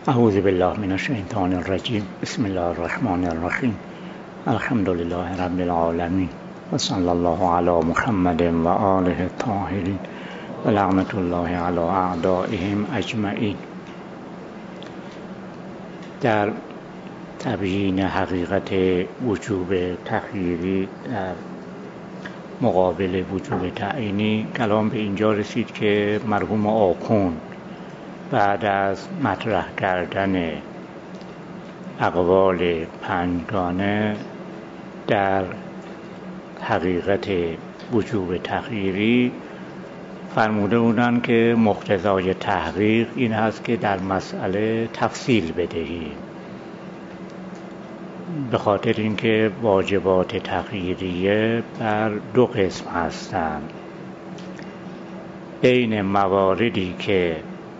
اعوذ بالله من الشیطان الرجیم. بسم الله الرحمن الرحیم. الحمد لله رب العالمین و صلی الله علی محمد و آله الطاهرین و لعنت الله علی اعدائهم اجمعین. در تبیین حقیقت وجوب تخییری در مقابل وجوب تعیینی کلام به اینجا رسید که مرحوم آخوند بعد از مطرح کردن اقوال پنجگانه در حقیقت وجوب تخییری فرموده بودند که مقتضای تحقیق این هست که در مسئله تفصیل بدهیم، به خاطر اینکه واجبات تخییریه بر دو قسم هستند. بین مواردی که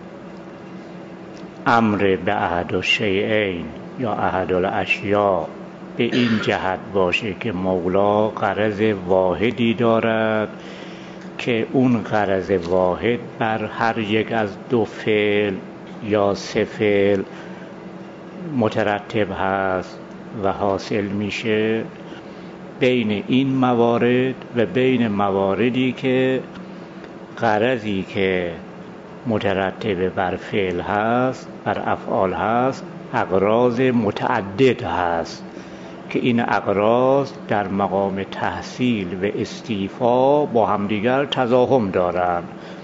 امر به احد الشیئین یا احد الاشیاء به این جهت باشه که مولا غرض واحدی دارد که اون غرض واحد بر هر یک از دو فعل یا سه فعل مترتب هست و حاصل میشه. بین این موارد و بین مواردی که غرضی که مترتب بر فعل هست، بر افعال هست، اغراض متعدد هست که این اغراض در مقام تحصیل و استیفا با همدیگر تزاحم دارند.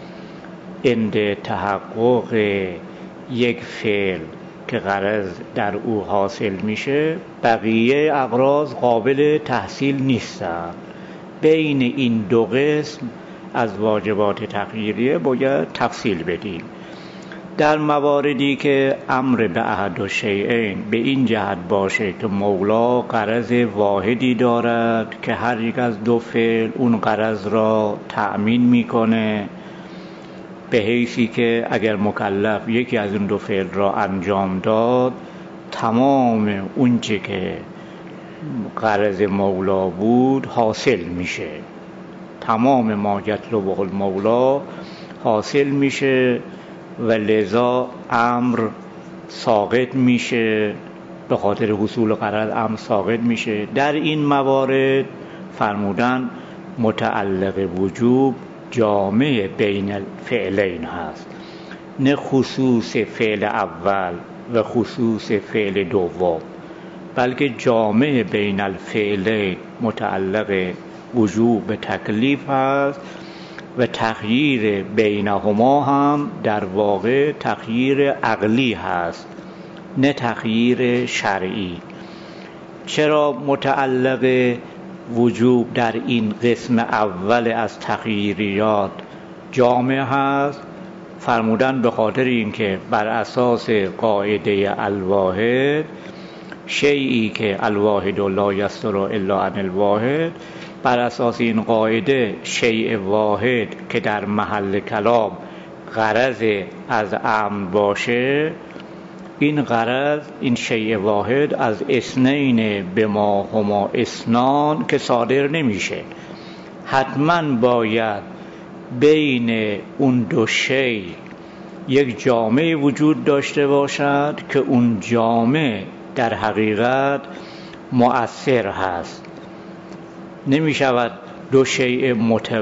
عند تحقق یک فعل که غرض در او حاصل میشه، بقیه اغراض قابل تحصیل نیستند. بین این دو قسم از واجبات تخییریه باید تفصیل بدیم. در مواردی که امر به احد الشیئین به این جهت باشه که مولا غرض واحدی دارد که هر یک از دو فعل اون غرض را تأمین میکنه، به حیثی که اگر مکلف یکی از اون دو فعل را انجام داد، تمام اون چه که غرض مولا بود حاصل میشه، تمام ما یطلبه المولا حاصل میشه و لذا امر ساقط میشه، به خاطر حصول غرض امر ساقط میشه. در این موارد فرمودن متعلق وجوب جامع بین الفعلین هست، نه خصوص فعل اول و خصوص فعل دوم، بلکه جامع بین الفعلین متعلق وجوب به تکلیف هست و تغییر بینهما هم در واقع تغییر عقلی هست، نه تغییر شرعی. چرا متعلق وجوب در این قسم اول از تغییریات جامع هست؟ فرمودن به خاطر اینکه بر اساس قاعده الواحد، شیئی که الواحد لا یصدر الا عن الواحد، بر اساس این قاعده شیء واحد که در محل کلام غرض از امر باشه، این غرض، این شیء واحد از اثنین بما هما اثنان که صادر نمیشه. حتما باید بین اون دو شیء یک جامع وجود داشته باشد که اون جامع در حقیقت مؤثر هست. نمی شود دو شیء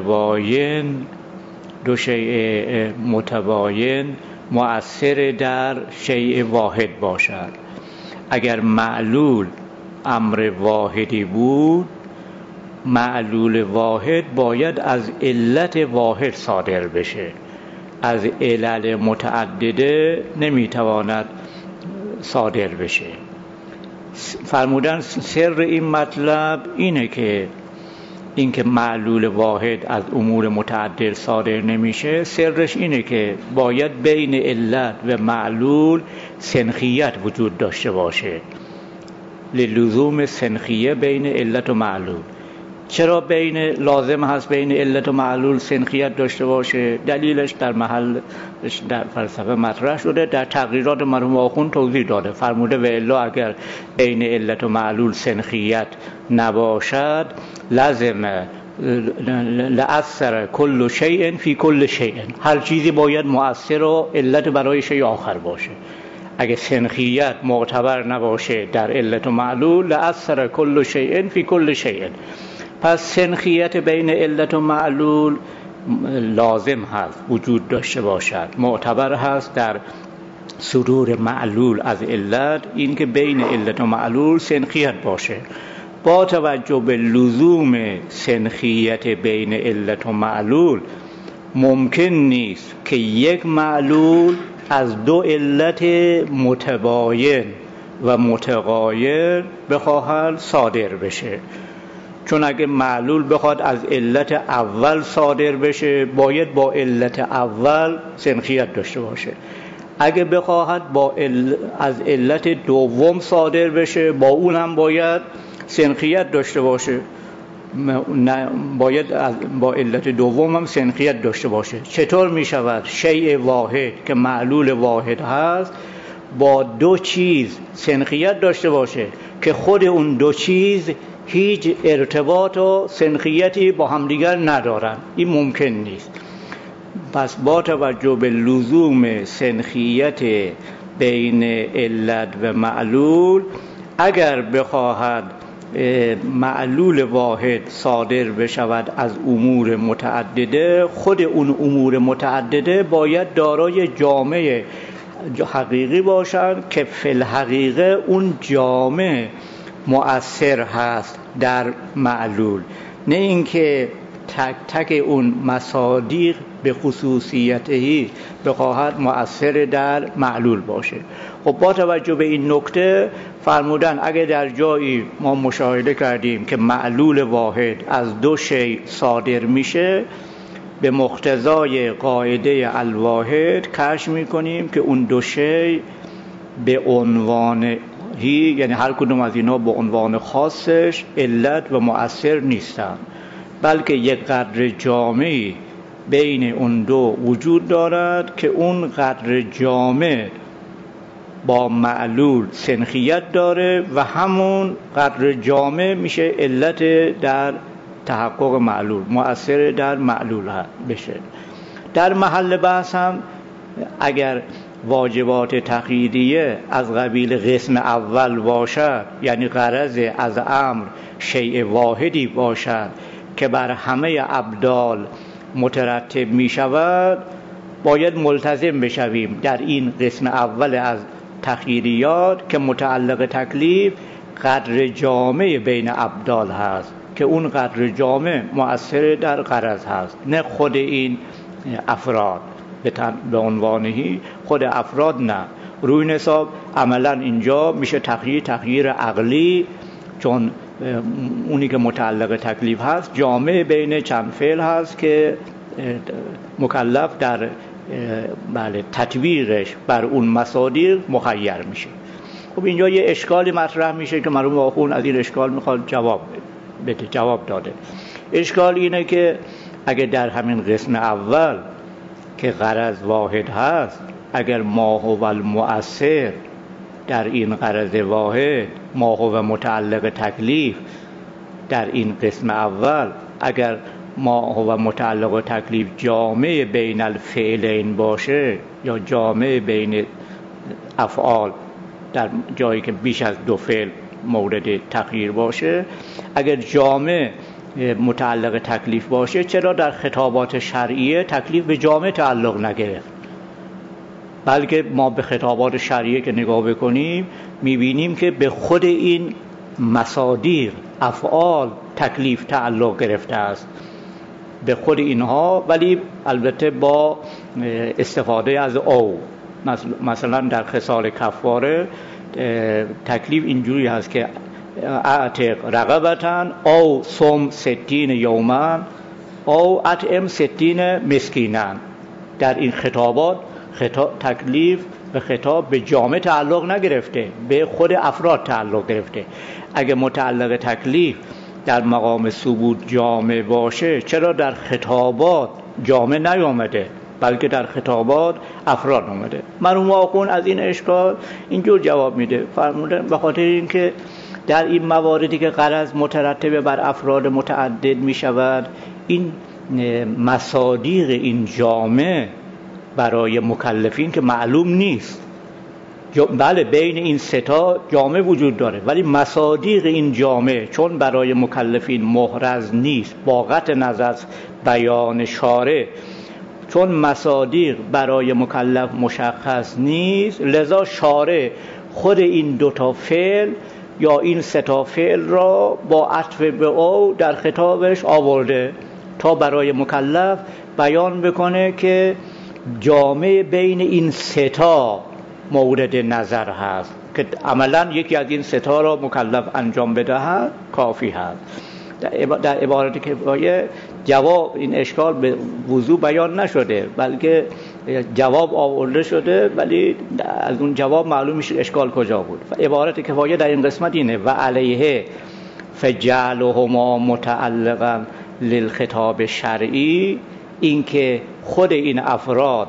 متباین مؤثر در شیء واحد باشد. اگر معلول امر واحدی بود، معلول واحد باید از علت واحد صادر بشه، از علل متعدده نمیتواند صادر بشه. فرمودن سر این مطلب اینه که اینکه معلول واحد از امور متعدد صادر نمیشه، سرش اینه که باید بین علت و معلول سنخیت وجود داشته باشه، لزوم سنخیه بین علت و معلول. چرا لازم هست بین علت و معلول سنخیت داشته باشه؟ دلیلش در فلسفه مطرح شده، در تقریرات مرحوم آخوند توضیح داده. فرموده و الا اگر بین علت و معلول سنخیت نباشد، لازم لأثر کل شیء فی کل شیء، هر چیزی باید مؤثر و علت برای شیء آخر باشه. اگه سنخیت معتبر نباشه در علت و معلول، لأثر کل شیء فی کل شیء. پس سنخیت بین علت و معلول لازم هست وجود داشته باشد، معتبر هست در صدور معلول از علت، این که بین علت و معلول سنخیت باشه. با توجه به لزوم سنخیت بین علت و معلول، ممکن نیست که یک معلول از دو علت متباین و متغایر بخواهد صادر بشه. چون اگه معلول بخواد از علت اول صادر بشه، باید با علت اول سنخیت داشته باشه. اگه بخواهد از علت دوم صادر بشه، با اون هم باید سنخیت داشته باشه. باید با علت دوم هم سنخیت داشته باشه. چطور می شود شیء واحد که معلول واحد هست با دو چیز سنخیت داشته باشه که خود اون دو چیز هیچ ارتباط و سنخیتی با همدیگر ندارن؟ این ممکن نیست. پس با توجه به لزوم سنخیت بین علت و معلول، اگر بخواهد معلول واحد صادر بشود از امور متعدده، خود اون امور متعدده باید دارای جامع حقیقی باشند که فی الحقیقه اون جامع مؤثر هست در معلول، نه اینکه تک تک اون مصادیق به خصوصیتهی بخواهد مؤثر در معلول باشه. خب با توجه به این نکته فرمودن اگه در جایی ما مشاهده کردیم که معلول واحد از دو شیء صادر میشه، به مقتضای قاعده الواحد کشف میکنیم که اون دو شیء به عنوان یعنی هر کدوم از اینا به عنوان خاصش علت و مؤثر نیستن، بلکه یک قدر جامعی بین اون دو وجود دارد که اون قدر جامع با معلول سنخیت داره و همون قدر جامع میشه علت در تحقق معلول، مؤثر در معلول بشه. در محل بحث هم اگر واجبات تقییدیه از قبیل قسم اول باشد، یعنی غرض از امر شیء واحدی باشد که بر همه ابدال مترتب می شود، باید ملتزم بشویم در این قسم اول از تقییدیات که متعلق تکلیف قدر جامع بین ابدال هست که اون قدر جامع مؤثر در غرض هست، نه خود این افراد به عنوانهی، خود افراد نه. روی این حساب عملا اینجا میشه تغییر عقلی، چون اونی که متعلق تکلیف هست جامع بین چند فعل هست که مکلف در تطبیقش بر اون مصادیق مخیر میشه. خب اینجا یه اشکالی مطرح میشه که مرحوم آخوند از این اشکال میخواد جواب داده. اشکال اینه که اگه در همین قسم اول که غرض واحد هست، اگر ما هو المؤثر در این غرض واحد، ما هو متعلق تکلیف در این قسم اول، اگر ما هو متعلق تکلیف جامع بین الفعلین باشه یا جامع بین افعال در جایی که بیش از دو فعل مورد تغییر باشه، اگر جامع متعلق تکلیف باشه، چرا در خطابات شرعیه تکلیف به جامع تعلق نگرفت؟ بلکه ما به خطابات شرعیه که نگاه بکنیم میبینیم که به خود این مصادیق افعال تکلیف تعلق گرفته است، به خود اینها، ولی البته با استفاده از او. مثلا در خصال کفاره تکلیف اینجوری هست که اعتق رقبتن او صم 60 یوما او اطعم 60 مسکینن. در این خطابات تکلیف به خطاب به جامع تعلق نگرفته، به خود افراد تعلق گرفته. اگه متعلق تکلیف در مقام ثبوت جامع باشه، چرا در خطابات جامع نیامده بلکه در خطابات افراد آمده؟ مرحوم آخوند از این اشکال اینجور جواب میده، فرمودن به خاطر اینکه در این مواردی که غرض مترتب بر افراد متعدد می شود، این مصادیق این جامع برای مکلفین که معلوم نیست، بله بین این سه تا جامعه وجود داره، ولی مصادیق این جامعه چون برای مکلفین محرز نیست با قطع نظر از بیان شارع، چون مصادیق برای مکلف مشخص نیست، لذا شارع خود این دوتا فعل یا این سه تا فعل را با عطف به او در خطابش آورده تا برای مکلف بیان بکنه که جامعه بین این سه تا مورد نظر هست که عملا یکی از این سه تا را مکلف انجام بدهد کافی هست. در عبارت کفایه جواب این اشکال به وضوح بیان نشده، بلکه جواب آورده شده ولی از اون جواب معلوم میشه اشکال کجا بود. عبارت کفایه در این قسمت اینه و علیه فجعلهما متعلقا للخطاب شرعی، این که خود این افراد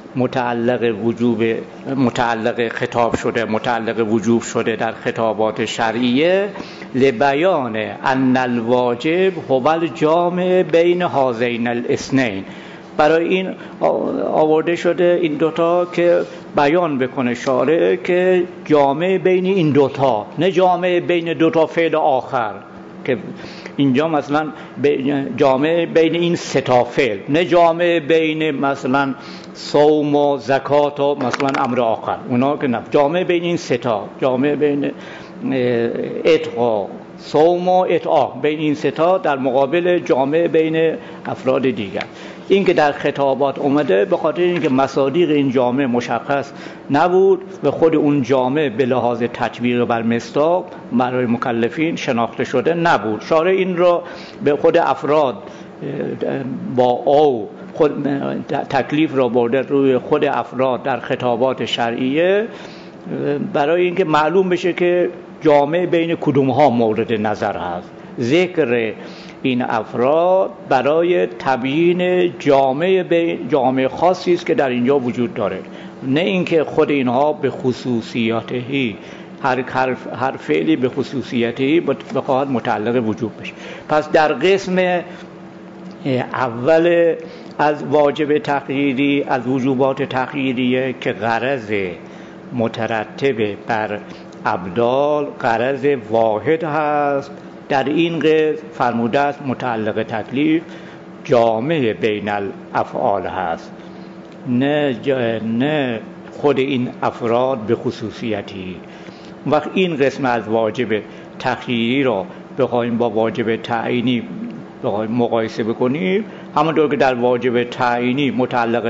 متعلق خطاب شده، متعلق وجوب شده در خطابات شرعیه، لبیان ان الواجب هو الجامع بین هذین الاثنین، برای این آورده شده این دوتا که بیان بکنه شارع که جامع بین این دوتا، نه جامع بین دوتا فعل آخر که اینجا مثلا جامع بین این سه تا فعل، نه جامع بین مثلا صوم و زکات و مثلا امر آخر، اونا که نه، جامع بین این سه تا، جامع بین عتق و صوم و اطعام، بین این سه تا در مقابل جامع بین افراد دیگر. این که در خطابات اومده به خاطر اینکه مصادیق این جامعه مشخص نبود و خود اون جامعه به لحاظ تطبیق بر مصداق برای مکلفین شناخته شده نبود. شارع این را به خود افراد با او خود تکلیف را برده روی خود افراد در خطابات شرعیه برای اینکه معلوم بشه که جامعه بین کدوم ها مورد نظر هست. ذکر این افراد برای تبیین جامعه خاصی است که در اینجا وجود داره، نه اینکه خود اینها به خصوصیاتی هر فعلی به خصوصیاتی بخواهد متعلق وجوب بشه. پس در قسم اول از واجب تقییدی، از وجوبات تقییدیه که غرض مترتب بر ابدال غرض واحد هست، در این قسم فرموده است متعلق تکلیف جامع بین الافعال هست، نه خود این افراد به خصوصیتی. وقت این قسم از واجب تقییدی را بخوایم با واجب تعیینی مقایسه بکنیم، همونطور که در واجب تعیینی متعلق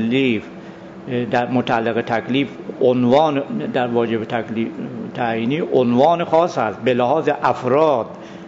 تکلیف عنوان، در واجب تعیینی عنوان خاص است به لحاظ افراد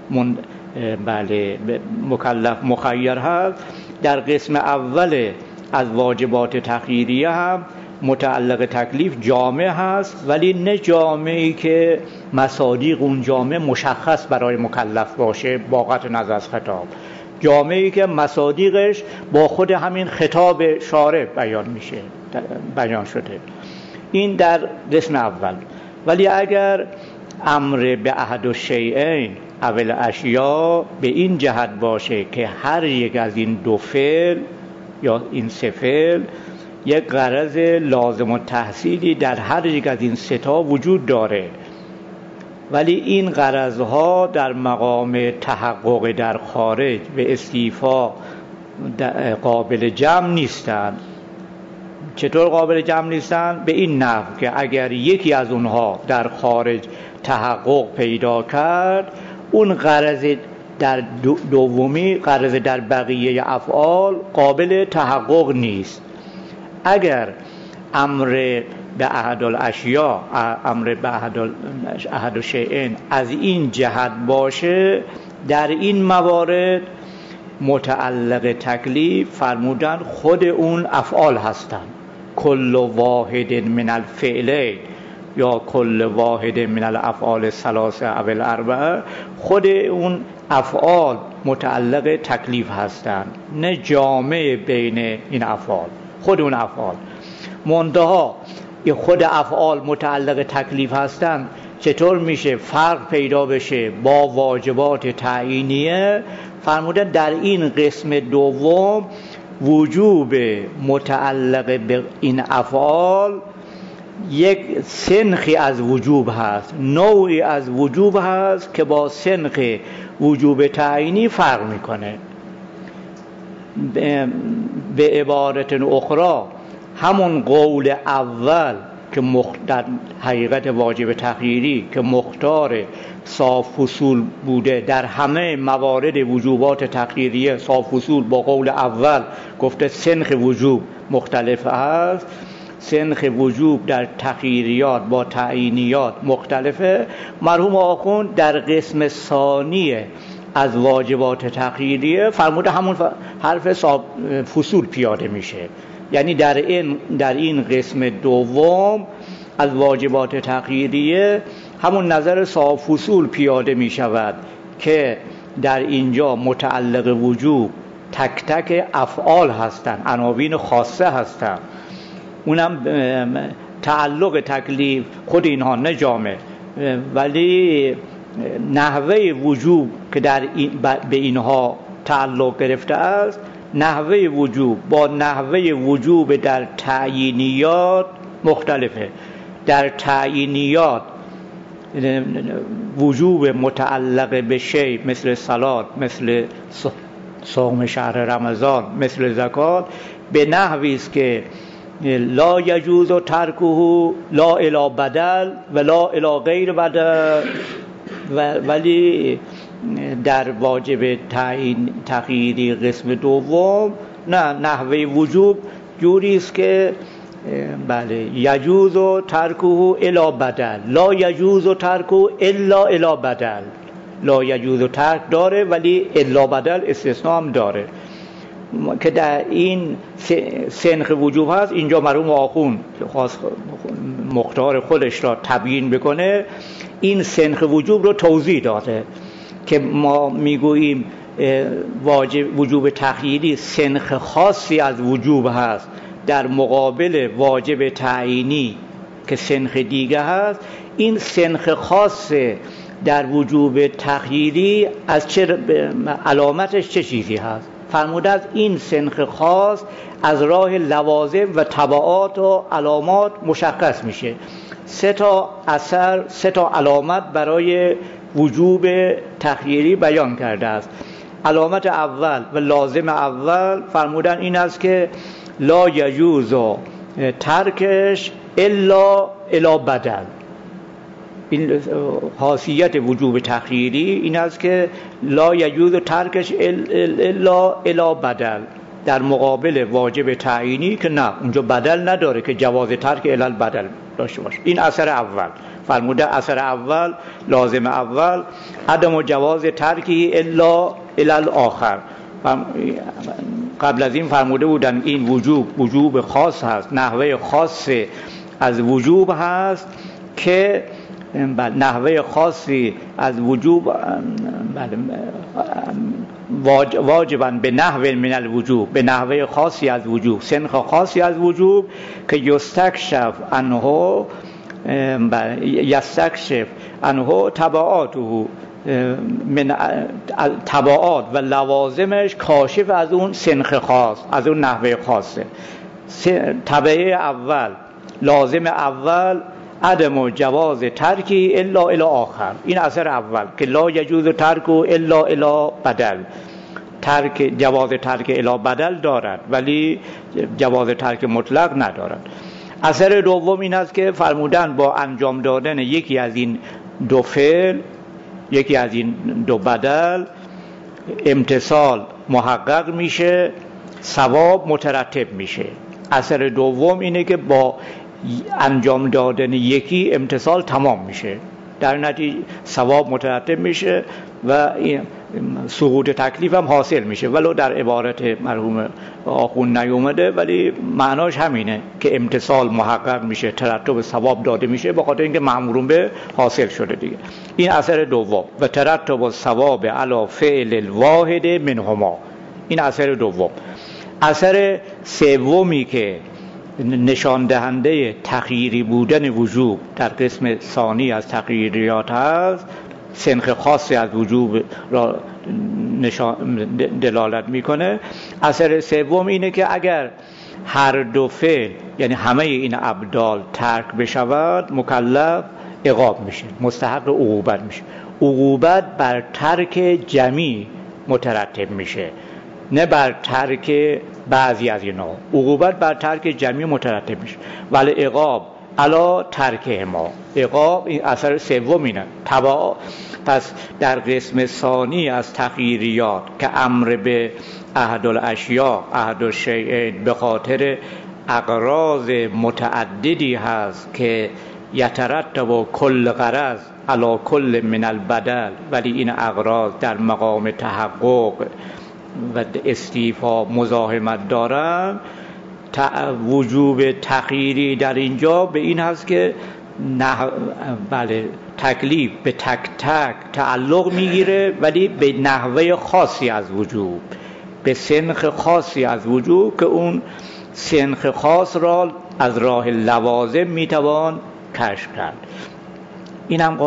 مکلف مخیر هست، در قسم اول از واجبات تقییدیه هم متعلق تکلیف جامع هست، ولی نه جامعی که مصادیق اون جامع مشخص برای مکلف باشه با قطع نظر از خطاب، جامعی که مصادیقش با خود همین خطاب شارع بیان شده. این در قسم اول. ولی اگر امر به احد الشیئین اول اشیا به این جهت باشه که هر یک از این دو فعل یا این سه فعل یک غرض لازم و تحصیلی در هر یک از این سه تا وجود داره، ولی این غرضها در مقام تحقق در خارج و استیفا قابل جمع نیستند. چطور قابل جمع نیستند؟ به این نحو که اگر یکی از اونها در خارج تحقق پیدا کرد، اون غرض در دومی، غرض در بقیه افعال قابل تحقق نیست. اگر امر به احد الاشیا، امر به احد الشیئین از این جهت باشه، در این موارد متعلق تکلیف فرمودن خود اون افعال هستند. کل واحد من الفعلین یا کل واحد من الافعال الثلاثه او الاربعه، خود اون افعال متعلق تکلیف هستند، نه جامع بین این افعال، خود اون افعال. منتها خود افعال متعلق تکلیف هستند، چطور میشه فرق پیدا بشه با واجبات تعیینیه؟ فرمودن در این قسم دوم وجوب متعلق به این افعال یک سنخی از وجوب هست، نوعی از وجوب هست که با سنخ وجوب تعیینی فرق میکنه. به عبارت اخرى همون قول اول که در حقیقت واجب تقریری که مختار صاف فصول بوده، در همه موارد وجوبات تقریریه صاف فصول با قول اول گفته سنخ وجوب مختلف است، سنخ وجوب در تقریریات با تعیینیات مختلفه. مرحوم آخوند در قسم ثانی از واجبات تقریریه فرموده همون حرف فصول پیاده میشه، یعنی در این قسم دوم از واجبات تقریریه همون نظر صاحب فصول پیاده می شود که در اینجا متعلق وجوب تک تک افعال هستند، عناوین خاصه هستند، اونم تعلق تکلیف خود اینها نجامه، ولی نحوه وجوب که به اینها تعلق گرفته است، نحوه وجوب با نحوه وجوب در تعیینیات مختلفه. در تعیینیات وجوب متعلق به شیء مثل صلات، مثل صوم شهر رمضان، مثل زکات به نحوی است که لا یجوز ترکه لا الی بدل و لا الی غیر بدل، ولی در واجب تقییدی قسم دوم نه، نحوه وجوب جوری است که بله یجوز ترکه الی بدل، لا یجوز ترکه الا الی بدل، لا یجوز ترک داره ولی الا بدل استثناء هم داره که در این سنخ وجوب هست. اینجا مرحوم آخوند خواست مختار خودش را تبیین بکنه، این سنخ وجوب رو توضیح داده که ما میگوییم واجب وجوب تقییدی سنخ خاصی از وجوب هست در مقابل واجب تعیینی که سنخ دیگه هست. این سنخ خاص در وجوب تقییدی از چه علامتش چه چیزی هست؟ فرموده از این سنخ خاص از راه لوازم و تبعات و علامات مشخص میشه. 3 تا اثر، 3 تا علامت برای وجوب تخییری بیان کرده است. علامت اول و لازم اول فرمودن این است که لا یجوز ترکش الا الی بدل. این خاصیت وجوب تخییری این است که لا یجوز ترکش الا الی بدل، در مقابل واجب تعیینی که نه، اونجا بدل نداره که جواز ترک الی بدل داشته باشه. این اثر اول فرموده، اثر اول لازم اول عدم جواز ترکی الا الی الاخر. قبل از این فرموده بودن این وجوب خاص هست، نحوه خاص از وجوب هست که نحوه خاصی از وجوب واجباً به نحو من الوجوب، به نحوه خاصی از وجوب، سنخ خاصی از وجوب که یستکشف عنه تبعاته، من تبعات و لوازمش کاشف از اون سنخ خاص، از اون نحوه خاصه. تبعه اول لازم اول عدم جواز ترکی الا الی آخر، این اثر اول که لا یجوز ترک الا الی بدل، جواز ترک الی بدل دارد ولی جواز ترک مطلق ندارد. اثر دوم این است که فرمودن با انجام دادن یکی از این دو فعل، یکی از این دو بدل، امتثال محقق میشه، ثواب مترتب میشه. اثر دوم اینه که با انجام دادن یکی امتثال تمام میشه، در نتیجه ثواب مترتب میشه و سقوط تکلیف هم حاصل میشه. ولو در عبارت مرحوم آخوند نیومده ولی معناش همینه که امتثال محقق میشه، ترتب ثواب داده میشه، به خاطر اینکه مأمورون به حاصل شده دیگه. این اثر دوم و ترتب الثواب علی فعل الواحد منهما، این اثر دوم. اثر سومی که نشان دهنده تغییری بودن وجوب در قسم ثانی از تغییریات هست، سنخ خاصی از وجوب را دلالت میکنه. اثر سوم اینه که اگر هر دو فعل یعنی همه این ابدال ترک بشود مکلف عقاب میشه، مستحق عقوبت میشه. عقوبت بر ترک جمی مترتب میشه، نه بر ترک بعضی از اینا. عقوبت بر ترک جمی مترتب میشه، ولی عقاب علا ترک ما. عقاب این اثر سوم اینه. پس در قسم ثانی از تغییریات که امر به احد الاشیاء احد الشیئین به خاطر اغراض متعددی هست که یترتب کل غرض علی کل من البدل، ولی این اغراض در مقام تحقق و استیفا مزاحمت دارن. وجوب تغییری در اینجا به این هست که بله تکلیف به تک تک تعلق میگیره، ولی به نحوه خاصی از وجوب، به سنخ خاصی از وجوب، که اون سنخ خاص را از راه لوازم میتوان کشف کرد. اینم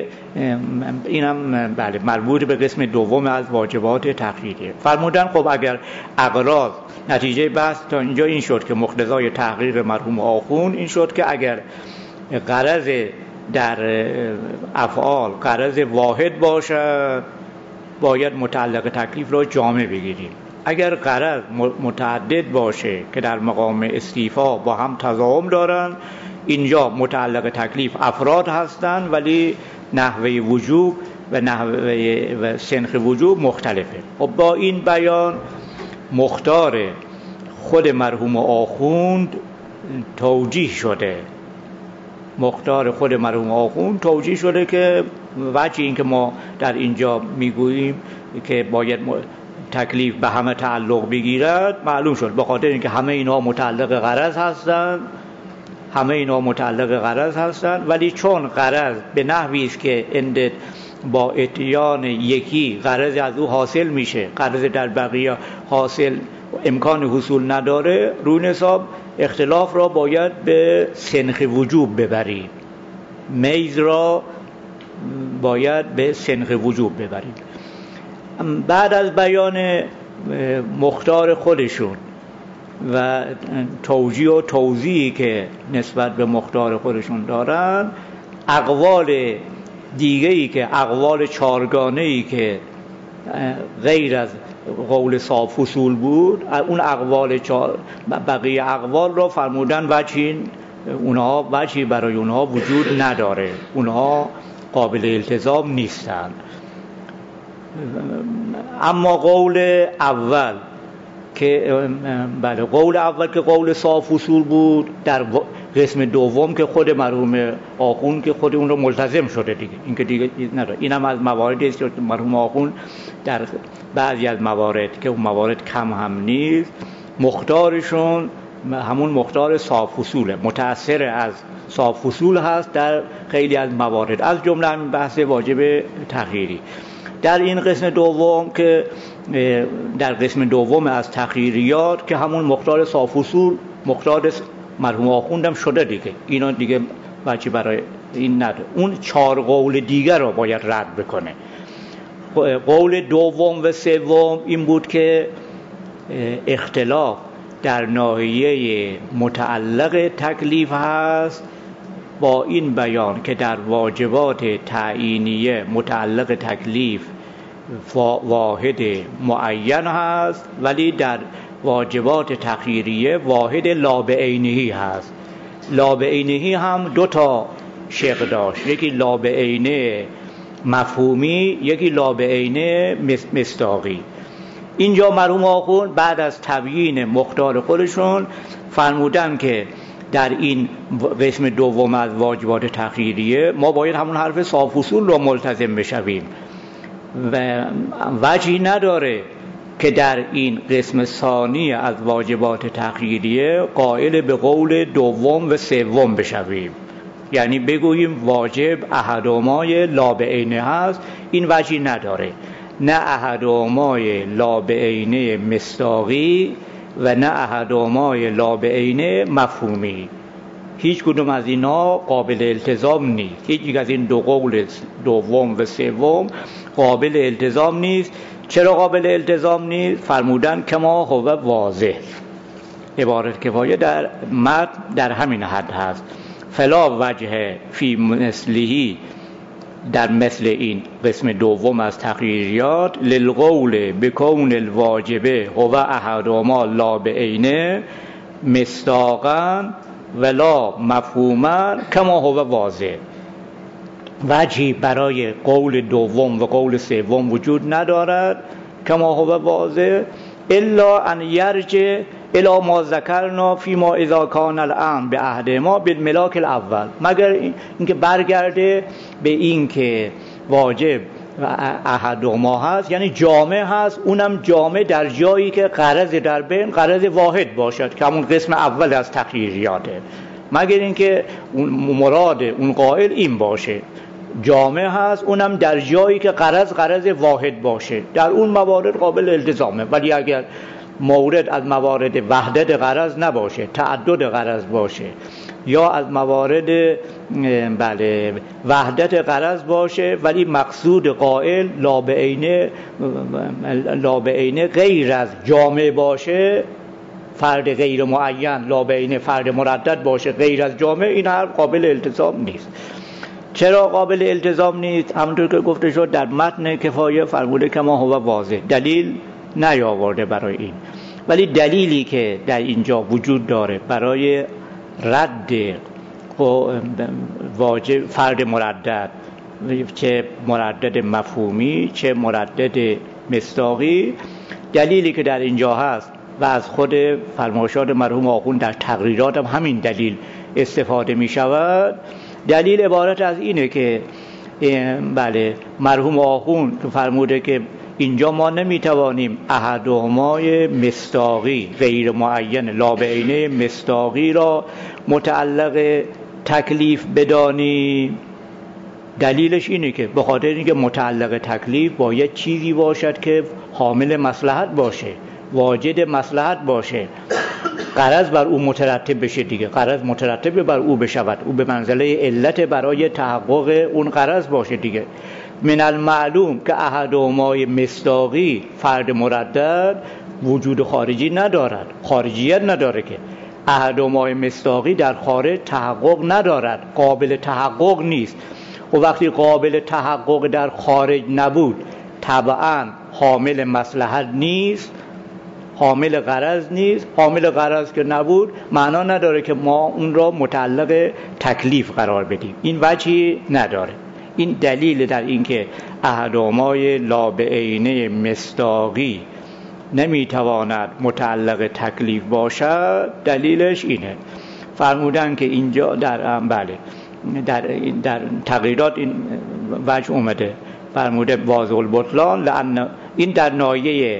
بله مربوط به قسم دوم از واجبات تقریریه. فرمودن خب اگر اغراض، نتیجه بحث تا اینجا این شد که مقتضای تحقیق مرحوم آخوند این شد که اگر غرض در افعال غرض واحد باشد باید متعلق تکلیف را جامع بگیریم. اگر غرض متعدد باشه که در مقام استیفا با هم تضاهم دارن، اینجا متعلق تکلیف افراد هستند ولی نحوه وجوب و سنخ وجوب مختلفه. خب با این بیان مختار خود مرحوم آخوند توجیه شده. مختار خود مرحوم آخوند توجیه شده که وجه این که ما در اینجا میگوییم که باید تکلیف به همه تعلق بگیرد معلوم شد به خاطر اینکه همه اینا متعلق غرض هستند، ولی چون غرض به نحوی است که اندت با اتیان یکی غرض از او حاصل میشه، غرض در بقیه حاصل امکان حصول نداره، روی حساب اختلاف را باید به سنخ وجوب ببرید، میز را باید به سنخ وجوب ببرید. بعد از بیان مختار خودشون و توجیه و توضیحی که نسبت به مختار خودشون دارن، اقوال دیگه‌ای که اقوال چارگانه‌ای که غیر از قول صاف اصول بود، اون اقوال بقیه اقوال را فرمودن وجهی برای اونها وجود نداره، اونها قابل التزام نیستند. اما قول اول که قول صاف اصول بود، در قسم دوم که خود مرحوم آخوند که خود اون رو ملتزم شده دیگه، این که دیگه نداره. اینم از مواردی است که مرحوم آخوند در بعضی از موارد که اون موارد کم هم نیست، مختارشون همون مختار صاف اصوله، متأثر از صاف اصول هست در خیلی از موارد، از جمله همین بحث واجب تغییری. در این قسم دوم که در قسم دوم از تغییریات که همون مختار صاف اصول مختار مرحوم آخوندم شده دیگه، اینا دیگه بچه برای این نداره، اون 4 قول دیگر رو باید رد بکنه. قول دوم و سوم این بود که اختلاف در ناحیه متعلق تکلیف هست، با این بیان که در واجبات تعیینیه متعلق تکلیف واحد معین هست، ولی در واجبات تغییریه واحد لابعینهی هست. لابعینهی هم 2 تا شق داشت، یکی لابعینه مفهومی، یکی لابعینه مصداقی. اینجا مرحوم آخوند بعد از تبیین مختار خودشون فرمودن که در این قسم دوم از واجبات تغییریه ما باید همون حرف صاف اصول رو ملتزم بشویم و وجهی نداره که در این قسم ثانی از واجبات تغییریه قائل به قول دوم و سوم بشویم، یعنی بگوییم واجب احدهمای لابعینه هست. این وجهی نداره، نه احدهمای لابعینه مصداقی و نه احدهمای لابعینه مفهومی. هیچ کدوم از اینا قابل التزام نیست. هیچ یک از این 2 قول دوم و سوم قابل التزام نیست. چرا قابل التزام نیست؟ فرمودن کما هو واضح، عبارت کفایه در متن در همین حد هست. فلا وجه فی مثلهی، در مثل این قسم دوم از تقریریات، للقول بکون الواجبه هو احدهما لا بعینه مصداقا ولا مفهوما کما هو واضح. وجهی برای قول دوم و قول سوم وجود ندارد کما هو واضح، الا ان یرجع الی ما ذکرنا فیما اذا کان الامر به احدهما بالملاک الاول، مگر اینکه برگرده به این که واجب احدهما هست، یعنی جامع هست، اونم جامع در جایی که غرض در بین غرض واحد باشد که همون قسم اول از تقریریاته، مگر اینکه مراد اون قائل این باشه جامع هست، اونم در جایی که غرض واحد باشه، در اون موارد قابل التزامه. ولی اگر مورد از موارد وحدت غرض نباشه، تعدد غرض باشه، یا از موارد وحدت غرض باشه ولی مقصود قائل لا بعینه غیر از جامع باشه، فرد غیر معین لا بعینه فرد مردد باشه غیر از جامع، این هر قابل التزام نیست. چرا قابل التزام نیست؟ همونطور که گفته شد در متن کفایه فرموده کما هو واضح، دلیل نیاورده برای این. ولی دلیلی که در اینجا وجود داره برای رد واجب فرد مردد، چه مردد مفهومی چه مردد مصداقی، دلیلی که در اینجا هست و از خود فرمایشات مرحوم آخوند در تقریرات هم همین دلیل استفاده می شود. دلیل عبارت از اینه که مرحوم آخوند فرموده که اینجا ما نمیتوانیم احدهمای مصداقی غیر معین لا بعینه مصداقی را متعلق تکلیف بدانیم. دلیلش اینه که به خاطر اینکه متعلق تکلیف باید چیزی باشد که حامل مصلحت باشه، واجد مصلحت باشه، غرض بر او مترتب بشه دیگه، غرض مترتب بر او بشود، او به منزله علت برای تحقق اون غرض باشه دیگه. من المعلوم که احدهمای مصداقی فرد مردد وجود خارجی ندارد، خارجیت نداره، که احدهمای مصداقی در خارج تحقق ندارد، قابل تحقق نیست. و وقتی قابل تحقق در خارج نبود طبعا حامل مصلحت نیست، حامل غرض نیست. حامل غرض که نبود معنا نداره که ما اون را متعلق تکلیف قرار بدیم، این وجهی نداره. این دلیل در این که احدهمای لا بعینه مصداقی نمیتواند متعلق تکلیف باشد، دلیلش اینه. فرمودن که اینجا در تقریرات این وجه اومده، فرموده واضح البطلان، لأن این در نایه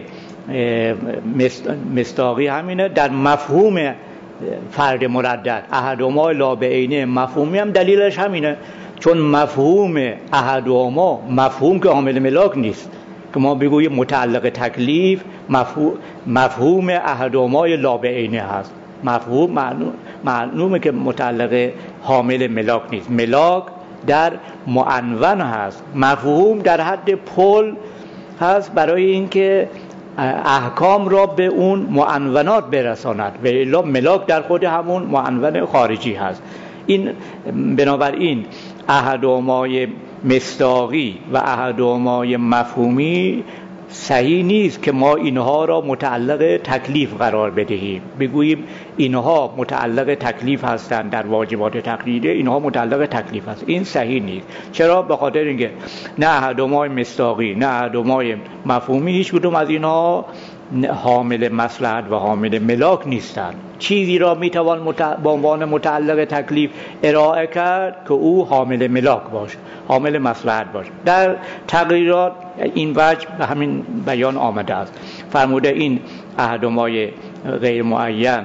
مصداقی همینه، در مفهوم فرد مردد احدهما لا بعینه مفهومی هم دلیلش همینه، چون مفهوم احدهما مفهوم که عامل ملاک نیست، که ما بگوییم متعلق تکلیف مفهوم احدهما لا بعینه هست، مفهوم معلومه که متعلق حامل ملاک نیست، ملاک در معنون هست، مفهوم در حد پل هست برای اینکه احکام را به اون معنونات برساند، و الا ملاک در خود همون معنون خارجی هست. این بنابراین احدهمای مصداقی و احدهمای مفهومی صحیح نیست که ما اینها را متعلق تکلیف قرار بدهیم، بگوییم اینها متعلق تکلیف هستند در واجبات تقریری، اینها متعلق تکلیف هست، این صحیح نیست. چرا؟ به خاطر اینکه نه احدهمای مصداقی نه احدهمای مفهومی هیچ کدوم از اینها حامل مصلحت و حامل ملاک نیستند. چیزی را میتوان به عنوان متعلق تکلیف ارائه کرد که او حامل ملاک باشه، حامل مصلحت باشه. در تقریرات این وجه به همین بیان آمده است. فرموده این احدهمای غیر معین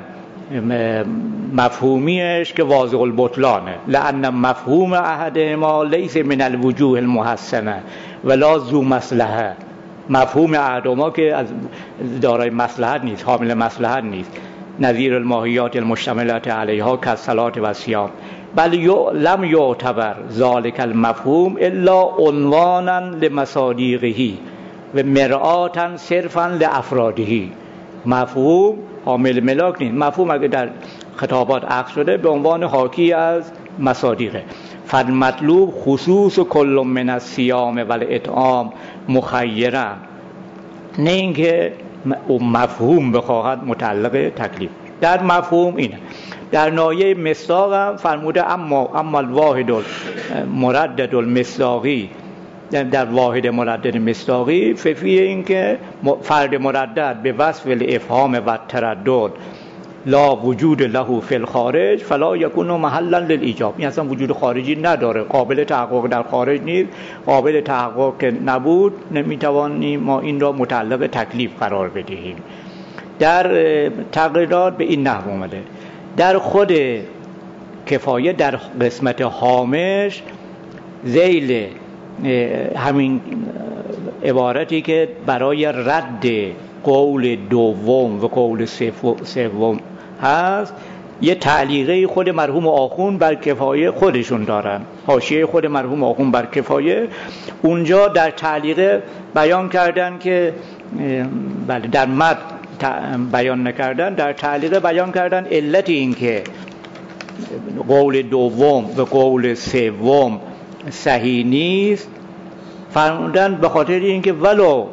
مفهومیش که واضح البطلانه، لأن مفهوم احدهما لیس من الوجوه المحسنه ولا ذو مصلحه. مفهوم احدهما که از دارای مصلحت نیست، حامل مصلحت نیست، نظیر الماهیات المشتملات علیها کالصلاة و الصیام، بل لم یعتبر ذلك المفهوم الا عنوانا لمصادیقه و مرآتا صرفا لافراده. مفهوم حامل ملاک نیست. مفهوم اگه در خطابات عکس شده به عنوان حاکی از مصادیقه. فالمطلوب خصوص کل من الصیام و الاطعام مخیرا، نه اینکه مفهوم بخواهد متعلق تکلیف. در مفهوم اینه. در نایه مصداق هم فرموده اما الواحد مردد المصداقی، در واحد مردد مصداقی ففی این که فرد مردد به وصف الافهام و تردد لا وجود له فی الخارج فلا یکون محلا للایجاب. این اصلا وجود خارجی نداره، قابل تحقق در خارج نیست. قابل تحقق که نبود نمیتوانیم ما این را متعلق تکلیف قرار بدهیم. در تقریرات به این نحو اومده. در خود کفایه در قسمت هامش ذیل همین عبارتی که برای رد قول دوم و قول سوم هست، یه تعلیقه خود مرحوم آخوند بر کفایه خودشون دارن، حاشیه خود مرحوم آخوند بر کفایه. اونجا در تعلیقه بیان کردن که بله در متن بیان نکردن، در تعلیقه بیان کردن علت این که قول دوم و قول سوم صحیح نیست، فرمودن به خاطر اینکه ولو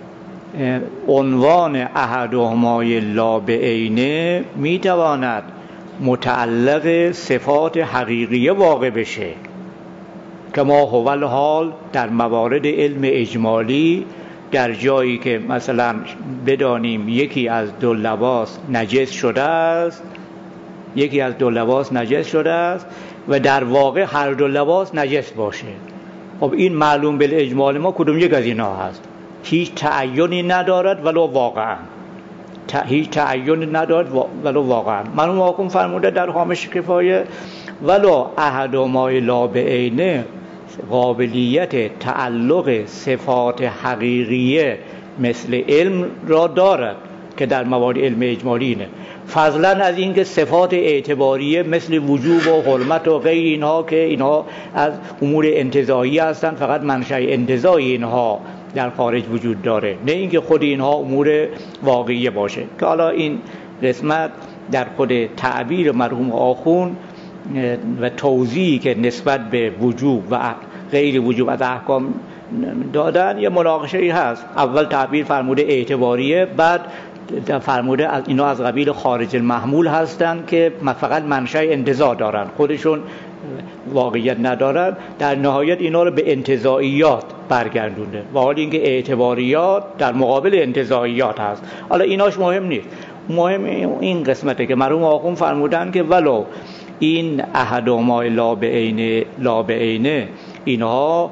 عنوان احدهما لا بعینه میتواند متعلق صفات حقیقیه واقع بشه، کما هو الحال در موارد علم اجمالی. در جایی که مثلا بدانیم یکی از دو لباس نجس شده است، و در واقع هر دو لباس نجس باشه، خب این معلوم بالاجمال ما کدوم یک از اینا هست؟ هیچ تعیینی ندارد ولو واقعا. مرحوم آخوند فرموده در هامش کفایه ولو احدهما لا بعینه قابلیت تعلق صفات حقیقیه مثل علم را دارد که در موارد علم اجمالی اینه، فضلا از اینکه صفات اعتباریه مثل وجوب و حرمت و غیر اینها که اینها از امور انتزاعی هستند، فقط منشأ انتزاعی اینها در خارج وجود داره، نه اینکه خود اینها امور واقعیه باشه. که حالا این قسمت در خود تعبیر مرحوم آخوند و توضیحی که نسبت به وجوب و غیر وجوب از احکام دادن یه مناقشه ای هست. اول تعبیر فرموده اعتباریه، بعد فرموده از اینا از قبیل خارج المحمول هستن که فقط منشأ انتزاع دارن، خودشون واقعیت ندارن. در نهایت اینا رو به انتزاعیات برگردونده، و حالا اینکه اعتباریات در مقابل انتزاعیات هست. حالا ایناش مهم نیست، مهم این قسمته که مرحوم آخوند فرمودن که ولو این احدهما لا بعینه اینها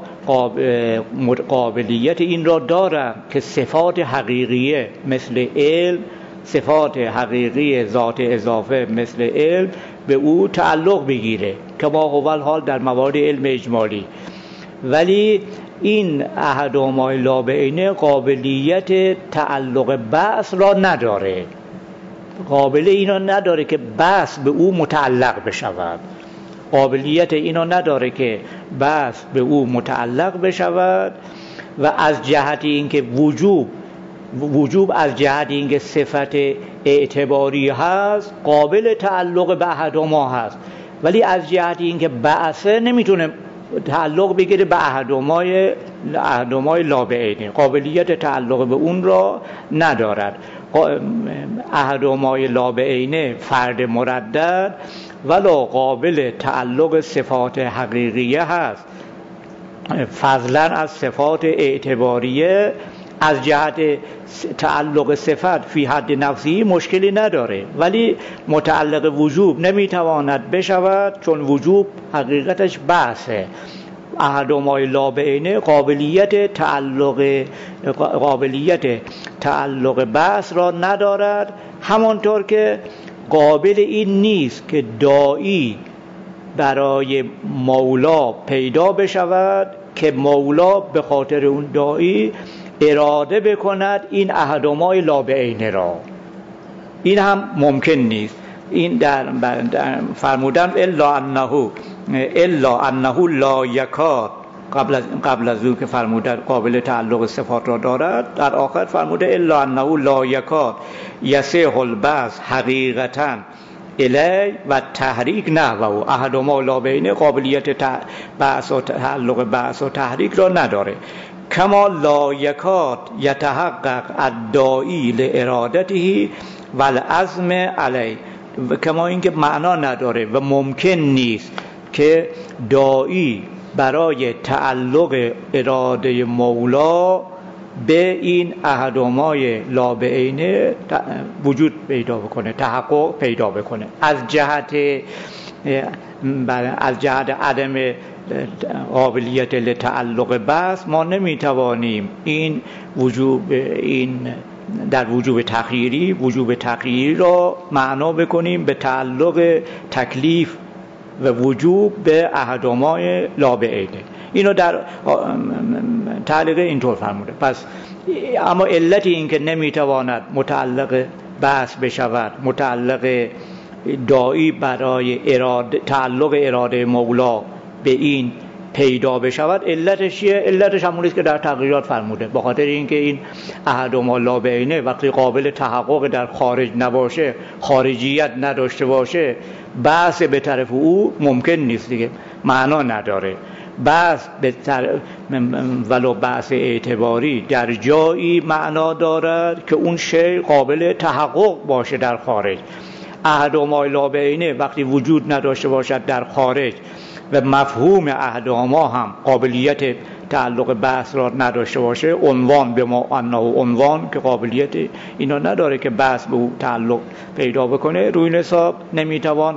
قابلیت این را دارن که صفات حقیقیه مثل علم، صفات حقیقی ذات اضافه مثل علم به او تعلق بگیره که ما اول حال در موارد علم اجمالی. ولی این احدهما لا بعینه قابلیت تعلق بعث را نداره، قابلیت اینا نداره که بعث به او متعلق بشود، قابلیت اینا نداره که بعث به او متعلق بشود. و از جهت اینکه وجوب از جهت اینکه صفت اعتباری هست قابل تعلق به احدهما هست، ولی از جهت اینکه بعثه نمیتونه تعلق بگیره به احدهمای لا بعینه، قابلیت تعلق به اون را ندارد. احدهمای لا بعینه فرد مردد ولا قابل تعلق صفات حقیقیه هست، فضلا از صفات اعتباریه. از جهت تعلق صفت فی حد نفسی مشکلی نداره، ولی متعلق وجوب نمیتواند بشود چون وجوب حقیقتش بحثه. احدهمای لا بعینه قابلیت تعلق بحث را ندارد، همانطور که قابل این نیست که داعی برای مولا پیدا بشود که مولا به خاطر اون داعی اراده بکند این احدهمای لا بعینه را، این هم ممکن نیست. این در فرمودن الا انه لا یکاد قبل از او که فرموده قابل تعلق صفات را دارد، در آخر فرموده الا انه لا یکاد یصح البعث حقیقتا الی و تحریک نحوه احدهما لا بینه، قابلیت بعث و تعلق بعث و تحریک را نداره. کما لا یکاد یتحقق الداعی لارادته و العزم علی، کما اینکه معنا نداره و ممکن نیست که داعی برای تعلق اراده مولا به این احدهمای لابعینه وجود پیدا بکنه، تحقق پیدا بکنه. از جهت عدم قابلیت لتعلق بس ما نمیتوانیم این در وجوب تغییری را معنا بکنیم به تعلق تکلیف و وجوب به احدهمای لابعینه. اینو در تعلیق اینطور فرموده. پس اما علت این که نمیتواند متعلق بحث بشود، متعلق داعی برای تعلق اراده مولا به این پیدا بشود، علتش چیه؟ علتش همون است که در تغییرات فرموده. به خاطر اینکه این احدهما لابعینه وقتی قابل تحقق در خارج نباشه، خارجیت نداشته باشه، بحث به طرف او ممکن نیست دیگه، معنا نداره. بحث ولو بحث اعتباری در جایی معنا دارد که اون شی قابل تحقق باشه در خارج. احدهما لابعینه وقتی وجود نداشته باشد در خارج و مفهوم احدهما هم قابلیت تعلق بحث را نداشته باشه، عنوان به ما انه عنوان که قابلیت اینا نداره که بحث به او تعلق پیدا بکنه، روی این حساب نمیتوان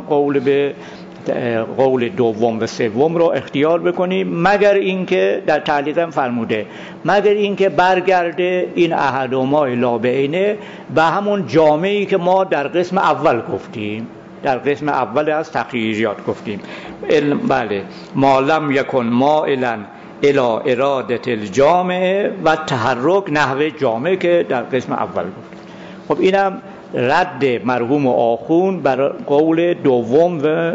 قول دوم و سوم رو اختیار بکنیم، مگر اینکه در تعلیقم فرموده مگر اینکه برگرده این احدهما لابعینه به همون جامعی که ما در قسم اول گفتیم، در قسم اول از تخییریات گفتیم. بله، ما لم یکن مائلا الی اراده الجامعه و تحرک نحو جامعه که در قسم اول گفتیم. خب اینم رد مرحوم آخون بر قول دوم و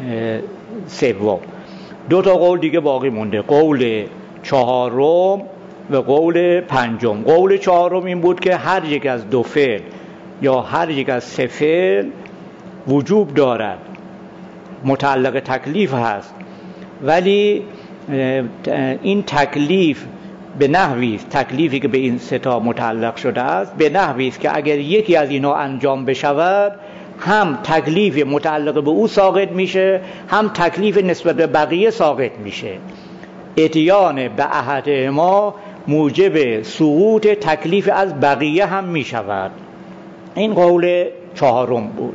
سوم. دو تا قول دیگه باقی مونده، قول چهارم و قول پنجم. قول چهارم این بود که هر یک از دو فعل یا هر یک از سه فعل وجوب دارد، متعلق تکلیف هست، ولی این تکلیف به نحوی است، تکلیفی که به این سه تا متعلق شده است به نحوی است که اگر یکی از اینا انجام بشود هم تکلیف متعلق به او ساقط میشه، هم تکلیف نسبت به بقیه ساقط میشه. اتیان به احدهما موجب سقوط تکلیف از بقیه هم میشود. این قول چهارم بود.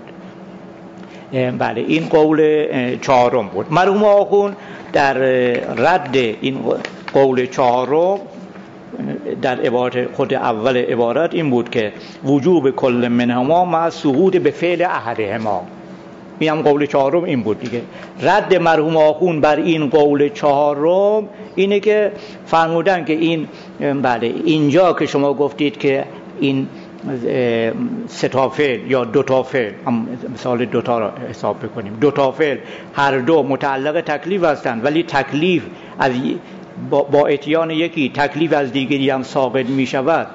بله، این قول چهارم بود. مرحوم آخون در رد این قول چهارم در عبارت خود اول عبارت این بود که وجوب کل منهما مع سقوط به فعل احدهما. این هم قول چهارم این بود دیگه. رد مرحوم آخون بر این قول چهارم اینه که فرمودن که این بله اینجا که شما گفتید که این سه تا فعل یا دو تا فعل، مثال دو تا را حساب بکنیم، دو تا فعل هر دو متعلق تکلیف هستند، ولی تکلیف از با اتیان یکی تکلیف از دیگری هم ساقط می شود.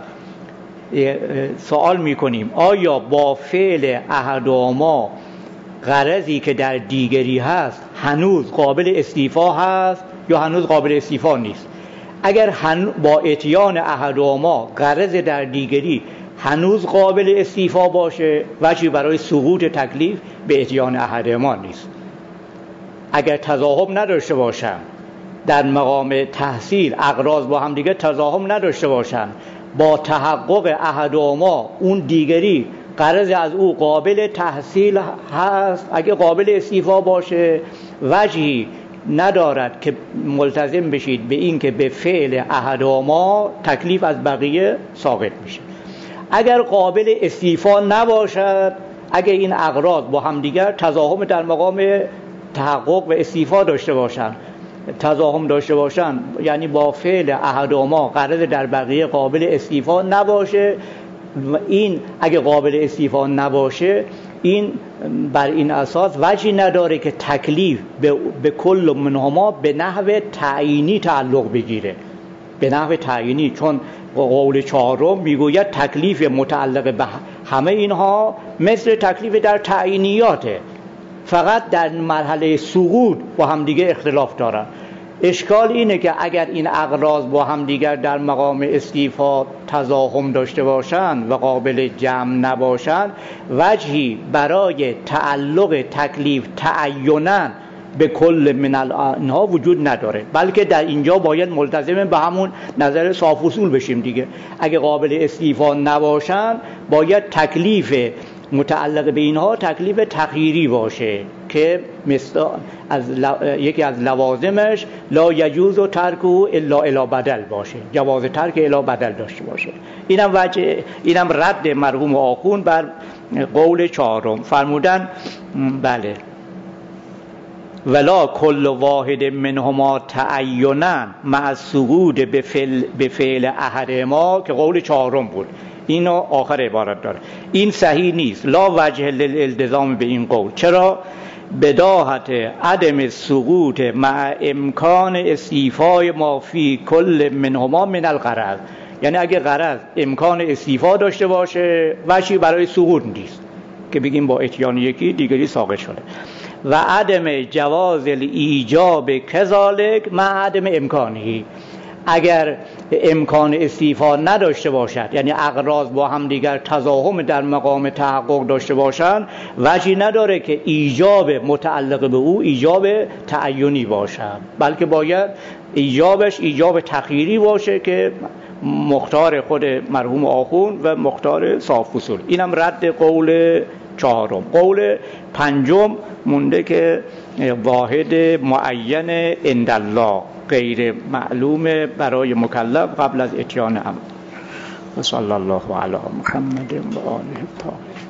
سوال می کنیم آیا با فعل احدهما غرضی که در دیگری هست هنوز قابل استیفا هست یا هنوز قابل استیفا نیست؟ اگر با اتیان احدهما غرض در دیگری هنوز قابل استیفا باشه، وجهی برای سقوط تکلیف به اتیان احدهما نیست. اگر تضاهم نداشته باشن در مقام تحصیل، اغراض با هم دیگه تضاهم نداشته باشن، با تحقق احدهما اون دیگری غرض از او قابل تحصیل هست، اگه قابل استیفا باشه وجهی ندارد که ملتزم بشید به این که به فعل احدهما تکلیف از بقیه ساقط میشه. اگر قابل استیفا نباشد، اگر این اغراض با هم دیگر تضاهم در مقام تحقق و استیفا داشته باشن، تضاهم داشته باشن، یعنی با فعل احدهما غرض در بقیه قابل استیفا نباشه، این اگه قابل استیفا نباشه این بر این اساس وجهی نداره که تکلیف به کل منهما به نحو تعیینی تعلق بگیره، به نحو تعیینی، چون قول چهارم میگوید تکلیف متعلق به همه اینها مثل تکلیف در تعیینیاته، فقط در مرحله سقوط با هم دیگه اختلاف دارن. اشکال اینه که اگر این اغراض با هم دیگر در مقام استیفا تزاحم داشته باشند و قابل جمع نباشند، وجهی برای تعلق تکلیف تعینا به کل من اینها وجود نداره، بلکه در اینجا باید ملتزم به همون نظر صاف اصول بشیم دیگه. اگه قابل استیفا نباشن باید تکلیف متعلق به اینها تکلیف تغییری باشه که یکی از لوازمش لا یجوز و ترکه الا الی بدل باشه، جواز ترک الی بدل داشته باشه. اینم رد مرحوم آخوند بر قول چهارم. فرمودن بله ولا کل واحد منهما تعینا مع السقوط به فعل احدهما، که قول چهارم بود، اینو آخر عبارت داره. این صحیح نیست، لا وجه للالتزام به این قول. چرا؟ بداهت عدم السقوط مع امکان استیفای ما فی کل منهما من الغرض، یعنی اگه غرض امکان استیفا داشته باشه وجهی برای سقوط نیست که بگیم با اتیان یکی دیگری ساقط شده. و عدم جواز ایجاب کذالک مع عدم امکانی، اگر امکان استیفا نداشته باشد، یعنی اغراض با هم دیگر تزاحم در مقام تحقق داشته باشند، وجهی نداره که ایجاب متعلق به او ایجاب تعینی باشد، بلکه باید ایجابش ایجاب تخییری باشه که مختار خود مرحوم آخوند و مختار صاف اصول. اینم رد قول چهارم. قول پنجم مونده که واحد معین عند الله، غیر معلوم برای مکلف قبل از اتیان امر. و صلی الله علی محمد و آله الطاهرین.